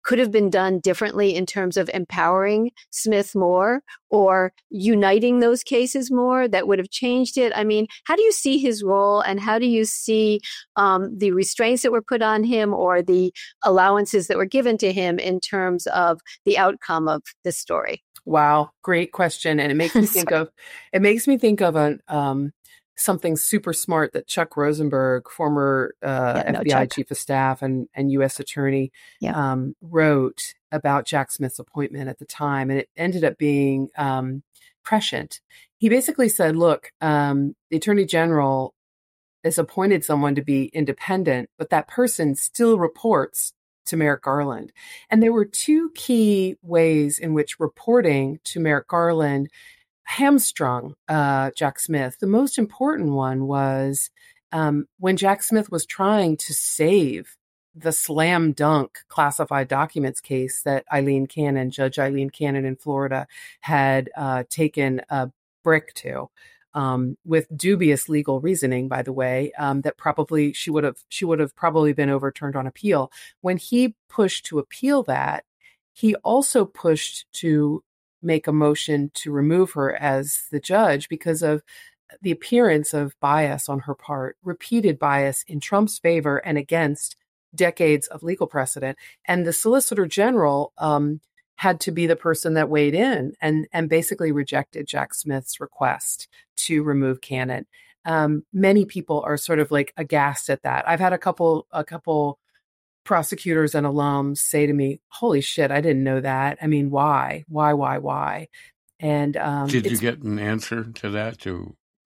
could have been done differently in terms of empowering Smith more or uniting those cases more that would have changed it? I mean, how do you see his role, and how do you see um, the restraints that were put on him or the allowances that were given to him in terms of the outcome of this story? Wow, great question, and it makes me think of it makes me think of an um, something super smart that Chuck Rosenberg, former uh, yeah, no, F B I Chuck. Chief of Staff and, and U S Attorney, yeah. um, wrote about Jack Smith's appointment at the time. And it ended up being um, prescient. He basically said, look, um, the Attorney General has appointed someone to be independent, but that person still reports to Merrick Garland. And there were two key ways in which reporting to Merrick Garland hamstrung uh, Jack Smith. The most important one was um, when Jack Smith was trying to save the slam dunk classified documents case that Eileen Cannon, Judge Eileen Cannon in Florida, had uh, taken a brick to, um, with dubious legal reasoning, by the way, um, that probably she would have she would have probably been overturned on appeal. When he pushed to appeal that, he also pushed to make a motion to remove her as the judge because of the appearance of bias on her part, repeated bias in Trump's favor and against decades of legal precedent. And the Solicitor General um, had to be the person that weighed in and, and basically rejected Jack Smith's request to remove Cannon. Um, many people are sort of like aghast at that. I've had a couple, a couple prosecutors and alums say to me, holy shit, I didn't know that. I mean, why, why, why, why? And um, did you get an answer to that, to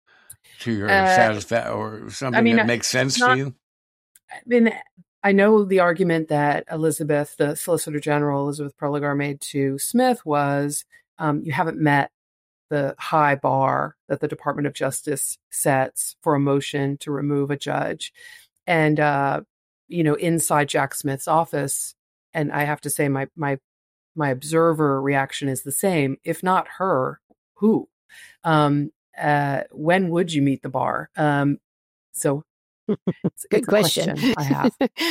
to your uh, satisfaction, or something I mean, that makes sense not, to you? I mean, I know the argument that Elizabeth, the Solicitor General, Elizabeth Prelogar, made to Smith was um, you haven't met the high bar that the Department of Justice sets for a motion to remove a judge. And, uh, you know, inside Jack Smith's office, and I have to say my my my observer reaction is the same. If not her, who? Um, uh, when would you meet the bar? Um, so, it's, good it's question. question I have.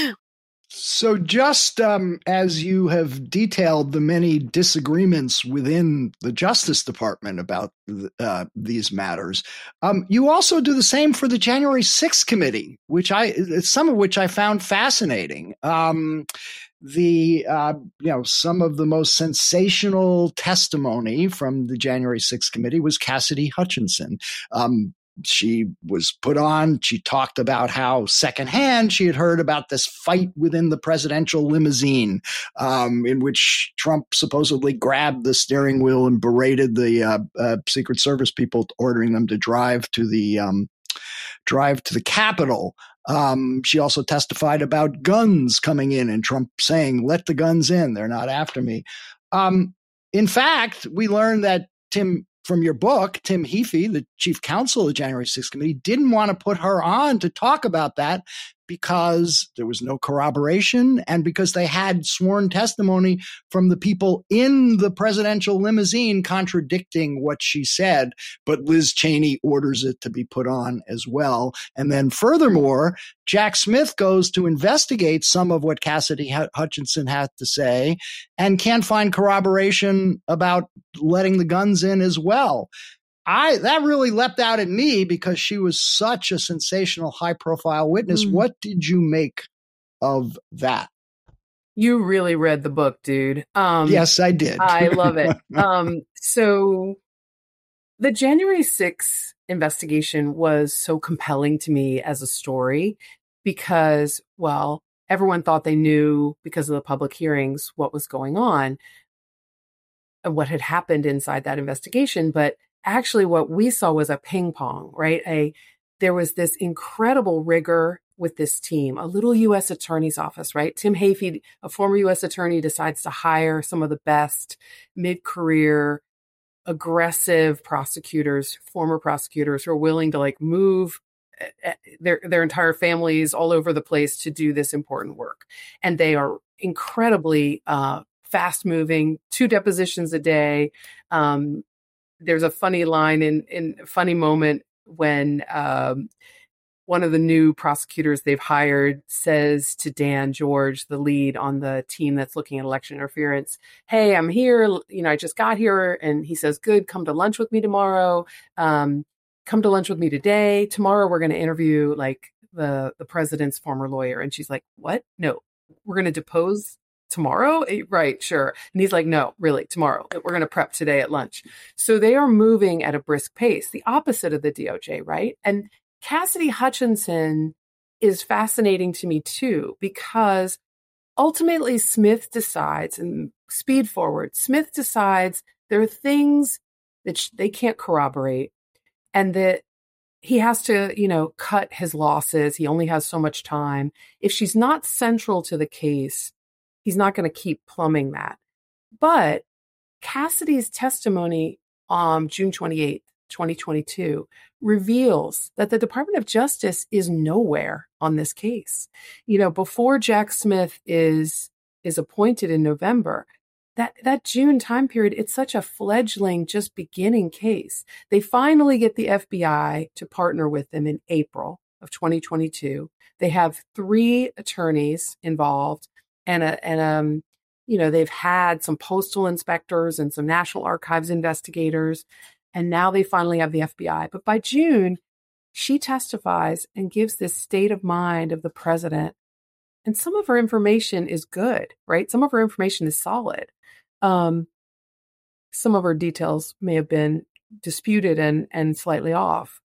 So just um, as you have detailed the many disagreements within the Justice Department about uh, these matters, um, you also do the same for the January sixth committee, which I, some of which I found fascinating. Um, the, uh, you know, some of the most sensational testimony from the January sixth committee was Cassidy Hutchinson. Um, She was put on. She talked about how secondhand she had heard about this fight within the presidential limousine, um, in which Trump supposedly grabbed the steering wheel and berated the uh, uh, Secret Service people, ordering them to drive to the um, drive to the Capitol. Um, she also testified about guns coming in and Trump saying, "Let the guns in. They're not after me." Um, in fact, we learned that Tim. From your book, Tim Heaphy, the chief counsel of the January sixth committee, didn't want to put her on to talk about that because there was no corroboration and because they had sworn testimony from the people in the presidential limousine contradicting what she said. But Liz Cheney orders it to be put on as well. And then furthermore, Jack Smith goes to investigate some of what Cassidy Hutchinson had to say and can't find corroboration about letting the guns in as well. I that really leapt out at me because she was such a sensational, high-profile witness. Mm. What did you make of that? You really read the book, dude. Um, yes, I did. I love it. Um, so the January sixth investigation was so compelling to me as a story because, well, everyone thought they knew because of the public hearings what was going on and what had happened inside that investigation. But actually what we saw was a ping pong, right? A there was this incredible rigor with this team, a little U S attorney's office, right? Tim Heaphy, a former U S attorney, decides to hire some of the best mid-career, aggressive prosecutors, former prosecutors who are willing to like move their their entire families all over the place to do this important work. And they are incredibly uh, fast-moving, two depositions a day. Um, There's a funny line in in funny moment when um, one of the new prosecutors they've hired says to Dan George, the lead on the team that's looking at election interference, hey, I'm here. You know, I just got here. And he says, good, come to lunch with me tomorrow. Um, come to lunch with me today. Tomorrow, we're going to interview like the, the president's former lawyer. And she's like, what? No, we're going to depose tomorrow? Right, sure. And he's like, no, really, tomorrow. We're going to prep today at lunch. So they are moving at a brisk pace, the opposite of the D O J, right? And Cassidy Hutchinson is fascinating to me too, because ultimately Smith decides, and speed forward, Smith decides there are things that sh- they can't corroborate and that he has to, you know, cut his losses. He only has so much time. If she's not central to the case, he's not going to keep plumbing that. But Cassidy's testimony on June twenty-eighth, twenty twenty-two, reveals that the Department of Justice is nowhere on this case. You know, before Jack Smith is is appointed in November, that, that June time period, it's such a fledgling, just beginning case. They finally get the F B I to partner with them in April of twenty twenty-two. They have three attorneys involved, and a, and um, you know, they've had some postal inspectors and some National Archives investigators. And now they finally have the F B I. But by June, she testifies and gives this state of mind of the president. And some of her information is good, right? Some of her information is solid. Um, some of her details may have been disputed and, and slightly off.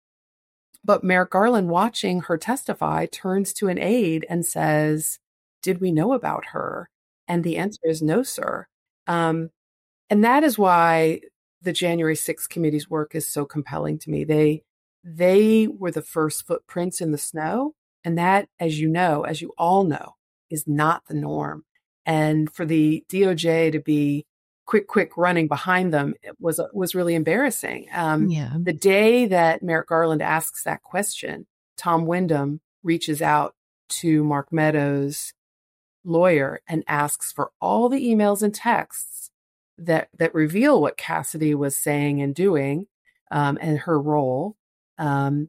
But Merrick Garland, watching her testify, turns to an aide and says, did we know about her? And the answer is no, sir. Um, and that is why the January sixth committee's work is so compelling to me. They they were the first footprints in the snow. And that, as you know, as you all know, is not the norm. And for the D O J to be quick, quick running behind them was was really embarrassing. Um, yeah. The day that Merrick Garland asks that question, Tom Wyndham reaches out to Mark Meadows' lawyer and asks for all the emails and texts that that reveal what Cassidy was saying and doing, um, and her role, um,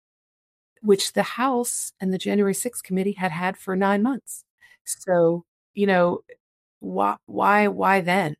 which the House and the January sixth committee had had for nine months. So, you know, why, why, why then?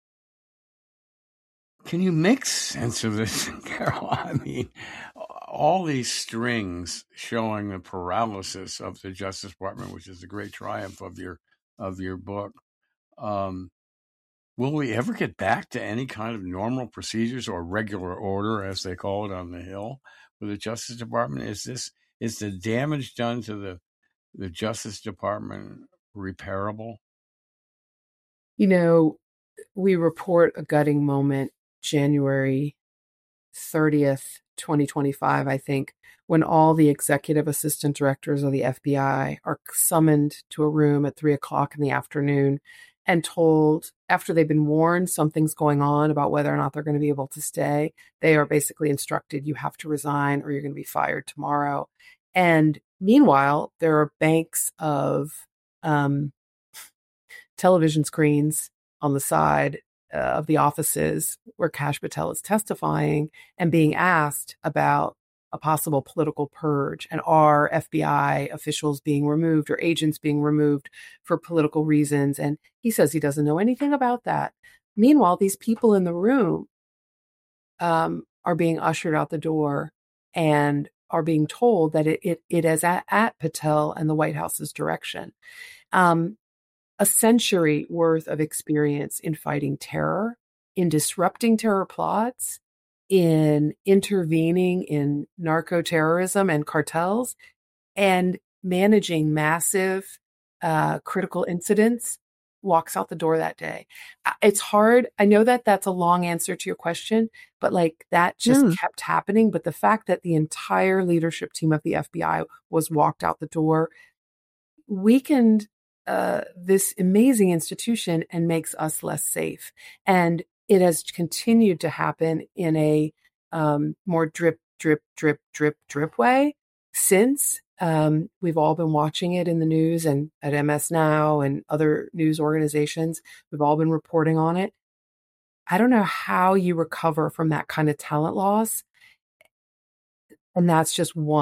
Can you make sense of this, Carol? I mean, all these strings showing the paralysis of the Justice Department, which is the great triumph of your of your book. Um, Will we ever get back to any kind of normal procedures or regular order, as they call it on the Hill, with the Justice Department? Is this is the damage done to the the Justice Department repairable? You know, we report a gutting moment January thirtieth, twenty twenty-five, I think, when all the executive assistant directors of the F B I are summoned to a room at three o'clock in the afternoon and told, after they've been warned something's going on about whether or not they're going to be able to stay, they are basically instructed, you have to resign or you're going to be fired tomorrow. And meanwhile, there are banks of um, television screens on the side uh, of the offices where Kash Patel is testifying and being asked about a possible political purge, and are F B I officials being removed or agents being removed for political reasons? And he says he doesn't know anything about that. Meanwhile, these people in the room um, are being ushered out the door and are being told that it, it, it is at, at Patel and the White House's direction. Um, a century worth of experience in fighting terror, in disrupting terror plots, in intervening in narco-terrorism and cartels, and managing massive uh, critical incidents, walks out the door that day. It's hard. I know that that's a long answer to your question, but like that just mm. kept happening. But the fact that the entire leadership team of the F B I was walked out the door weakened uh, this amazing institution and makes us less safe. And it has continued to happen in a um, more drip, drip, drip, drip, drip way since. Um, we've all been watching it in the news and at M S Now and other news organizations. We've all been reporting on it. I don't know how you recover from that kind of talent loss. And that's just one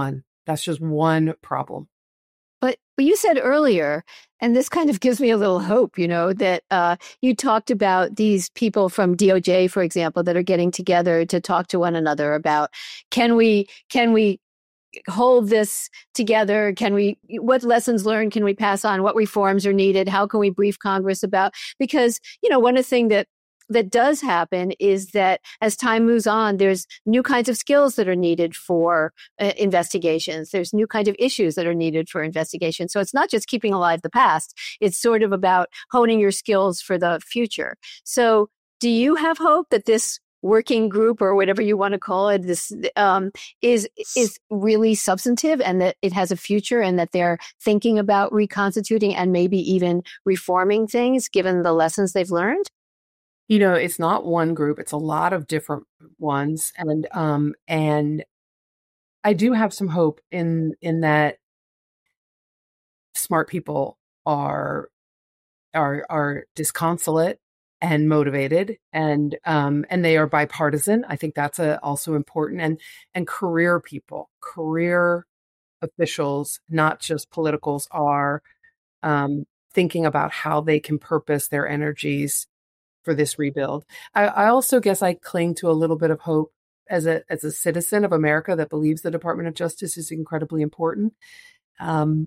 That's just one problem. But, but you said earlier, and this kind of gives me a little hope, you know, that uh, you talked about these people from D O J, for example, that are getting together to talk to one another about, can we, can we hold this together? Can we, what lessons learned can we pass on? What reforms are needed? How can we brief Congress about? Because, you know, one of the things that that does happen is that as time moves on, there's new kinds of skills that are needed for uh, investigations. There's new kinds of issues that are needed for investigation. So it's not just keeping alive the past. It's sort of about honing your skills for the future. So do you have hope that this working group, or whatever you want to call it, this um, is is really substantive, and that it has a future, and that they're thinking about reconstituting and maybe even reforming things given the lessons they've learned? You know, it's not one group, it's a lot of different ones. And um and I do have some hope in in that smart people are are are disconsolate and motivated, and um and they are bipartisan. I think that's a, also important, and and career people, career officials, not just politicals, are um thinking about how they can purpose their energies for this rebuild. I, I also guess I cling to a little bit of hope as a as a citizen of America that believes the Department of Justice is incredibly important. Um,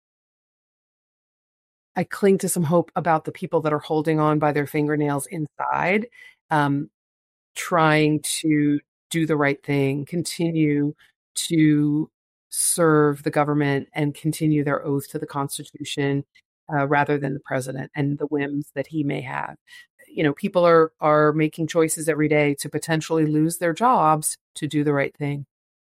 I cling to some hope about the people that are holding on by their fingernails inside, um, trying to do the right thing, continue to serve the government, and continue their oath to the Constitution, uh, rather than the president and the whims that he may have. You know, people are are making choices every day to potentially lose their jobs to do the right thing.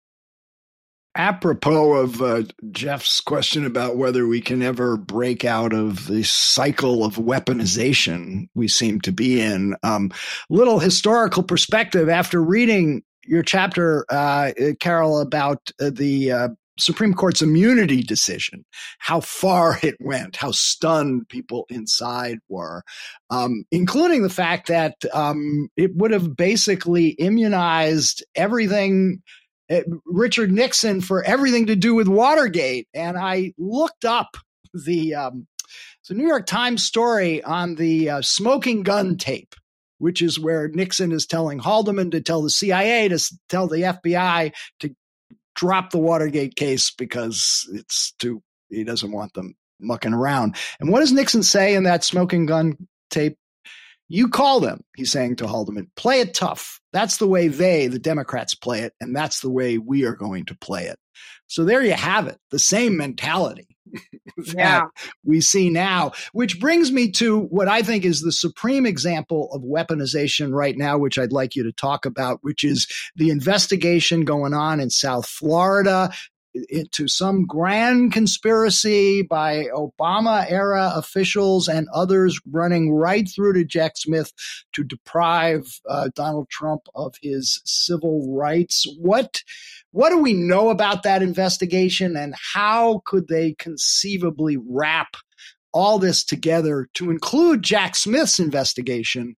Apropos of uh, Jeff's question about whether we can ever break out of the cycle of weaponization we seem to be in, um, little historical perspective after reading your chapter, uh, Carol, about uh, the uh, Supreme Court's immunity decision, how far it went, how stunned people inside were, um, including the fact that um, it would have basically immunized everything, uh, Richard Nixon, for everything to do with Watergate. And I looked up the, um, the New York Times story on the uh, smoking gun tape, which is where Nixon is telling Haldeman to tell the C I A, to tell the F B I to drop the Watergate case because it's too, he doesn't want them mucking around. And what does Nixon say in that smoking gun tape? You call them, he's saying to Haldeman, play it tough. That's the way they, the Democrats, play it, and that's the way we are going to play it. So there you have it, the same mentality that Yeah. we see now, which brings me to what I think is the supreme example of weaponization right now, which I'd like you to talk about, which is the investigation going on in South Florida into some grand conspiracy by Obama-era officials and others running right through to Jack Smith to deprive uh, Donald Trump of his civil rights. What what do we know about that investigation, and how could they conceivably wrap all this together to include Jack Smith's investigation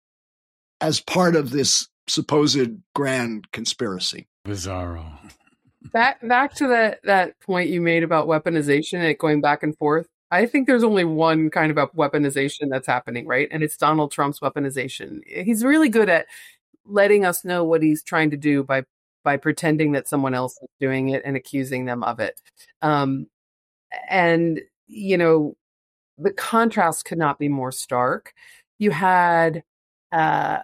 as part of this supposed grand conspiracy? Bizarro. Back back to that that point you made about weaponization and it going back and forth. I think there's only one kind of weaponization that's happening, right? And it's Donald Trump's weaponization. He's really good at letting us know what he's trying to do by by pretending that someone else is doing it and accusing them of it. Um, and, you know, the contrast could not be more stark. You had uh,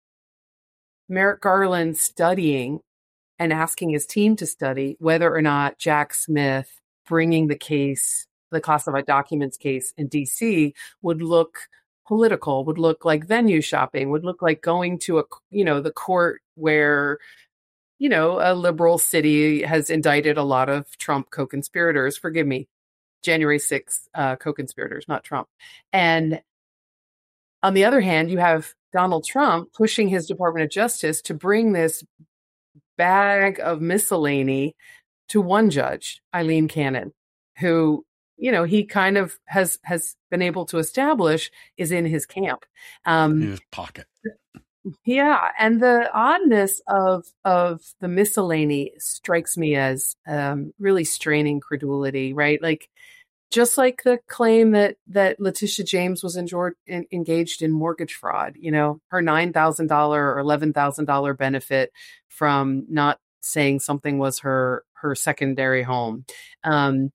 Merrick Garland studying and asking his team to study whether or not Jack Smith bringing the case, the classified documents case in D C would look political, would look like venue shopping, would look like going to a, you know, the court where, you know, a liberal city has indicted a lot of Trump co-conspirators. Forgive me, January sixth uh, co-conspirators, not Trump. And on the other hand, you have Donald Trump pushing his Department of Justice to bring this bag of miscellany to one judge, Eileen Cannon, who, you know, he kind of has has been able to establish is in his camp. Um, in his pocket. Yeah, and the oddness of of the miscellany strikes me as um, really straining credulity, right? Like, just like the claim that that Letitia James was enjoyed, in, engaged in mortgage fraud, you know, her nine thousand dollars or eleven thousand dollars benefit from not saying something was her her secondary home, um,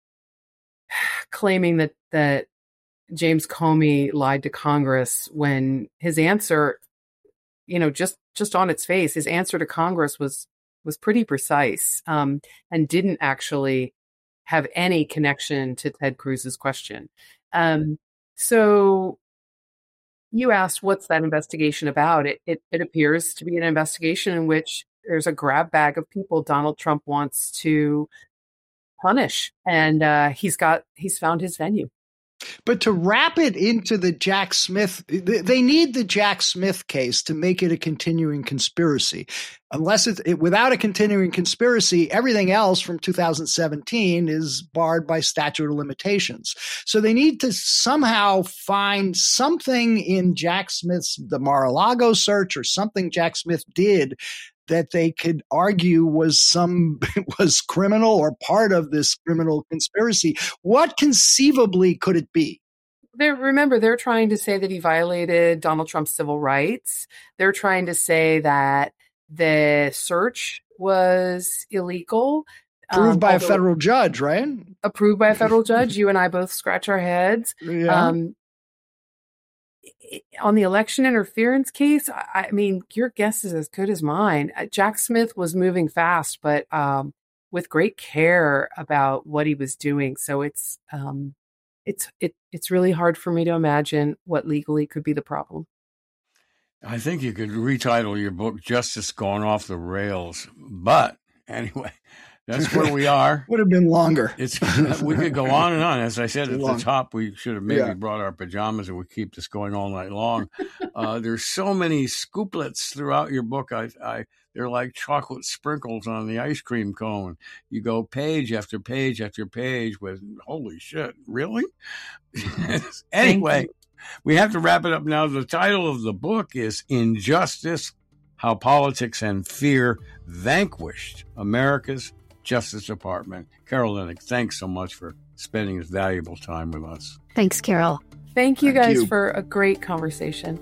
claiming that that James Comey lied to Congress when his answer, you know, just just on its face, his answer to Congress was was pretty precise, um, and didn't actually have any connection to Ted Cruz's question. Um, so you asked, what's that investigation about? It, it it appears to be an investigation in which there's a grab bag of people Donald Trump wants to punish, and uh, he's got he's found his venue. But to wrap it into the Jack Smith, they need the Jack Smith case to make it a continuing conspiracy. Unless it's it, without a continuing conspiracy, everything else from two thousand seventeen is barred by statute of limitations. So they need to somehow find something in Jack Smith's, the Mar-a-Lago search, or something Jack Smith did that they could argue was some was criminal or part of this criminal conspiracy. What conceivably could it be? They're, remember, they're trying to say that he violated Donald Trump's civil rights. They're trying to say that the search was illegal. Approved um, by although, a federal judge, right? Approved by a federal judge. You and I both scratch our heads. Yeah. Um, on the election interference case, I, I mean, your guess is as good as mine. Jack Smith was moving fast, but um, with great care about what he was doing. So it's um, it's it it's really hard for me to imagine what legally could be the problem. I think you could retitle your book "Justice Gone Off the Rails," but anyway. That's where we are. Would have been longer. It's we could go on and on. As I said at long. the top, we should have maybe yeah. brought our pajamas and we keep this going all night long. Uh, there's so many scooplets throughout your book. I, I, they're like chocolate sprinkles on the ice cream cone. You go page after page after page with, holy shit, really? Anyway, we have to wrap it up now. The title of the book is Injustice: How Politics and Fear Vanquished America's Justice Department. Carol Leonnig, thanks so much for spending this valuable time with us. Thanks, Carol. Thank you Thank guys you. for a great conversation.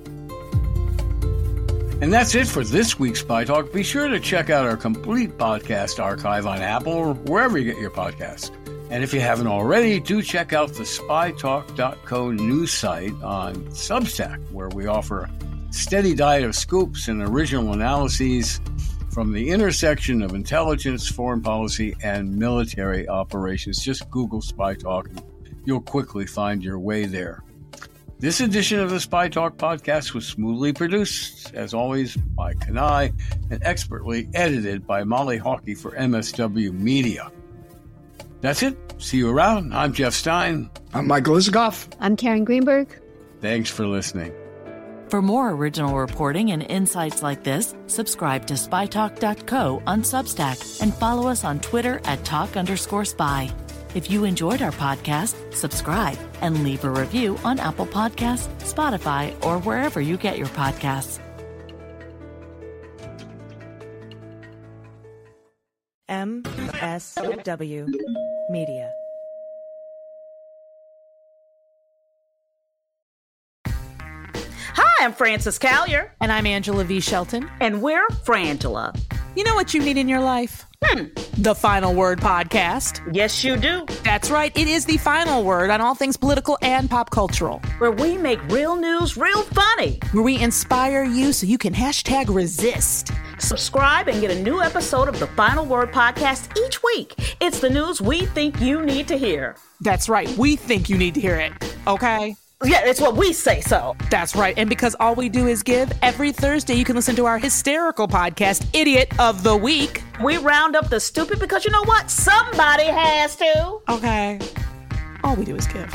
And that's it for this week's Spy Talk. Be sure to check out our complete podcast archive on Apple or wherever you get your podcast. And if you haven't already, do check out the spy talk dot co news site on Substack, where we offer a steady diet of scoops and original analyses from the intersection of intelligence, foreign policy, and military operations. Just Google Spy Talk and you'll quickly find your way there. This edition of the Spy Talk podcast was smoothly produced, as always, by Kanai and expertly edited by Molly Hawkey for M S W Media. That's it. See you around. I'm Jeff Stein. I'm Michael Isikoff. I'm Karen Greenberg. Thanks for listening. For more original reporting and insights like this, subscribe to spy talk dot co on Substack and follow us on Twitter at talk underscore spy. If you enjoyed our podcast, subscribe and leave a review on Apple Podcasts, Spotify, or wherever you get your podcasts. M S W Media. Hi, I'm Frances Callier. And I'm Angela V. Shelton. And we're Frangela. You know what you need in your life? Hmm. The Final Word Podcast. Yes, you do. That's right. It is the final word on all things political and pop cultural. Where we make real news real funny. Where we inspire you so you can hashtag resist. Subscribe and get a new episode of the Final Word Podcast each week. It's the news we think you need to hear. That's right. We think you need to hear it. Okay? Yeah, it's what we say so. That's right. And because all we do is give, every Thursday you can listen to our hysterical podcast, Idiot of the Week. We round up the stupid because you know what? Somebody has to. Okay. All we do is give.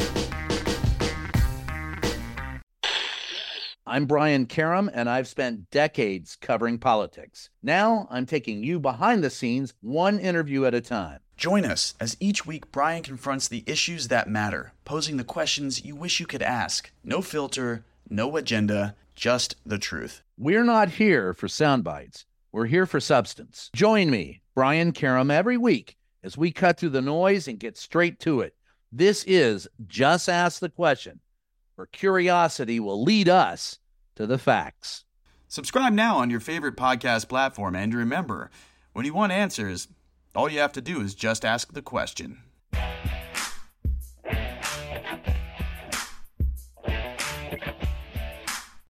I'm Brian Karam, and I've spent decades covering politics. Now I'm taking you behind the scenes, one interview at a time. Join us as each week Brian confronts the issues that matter, posing the questions you wish you could ask. No filter, No agenda, just the truth. We're not here for sound bites. We're here for substance. Join me, Brian Karem, every week as we cut through the noise and get straight to it. This is Just Ask the Question, where curiosity will lead us to the facts. Subscribe now on your favorite podcast platform, and remember, when you want answers, all you have to do is just ask the question.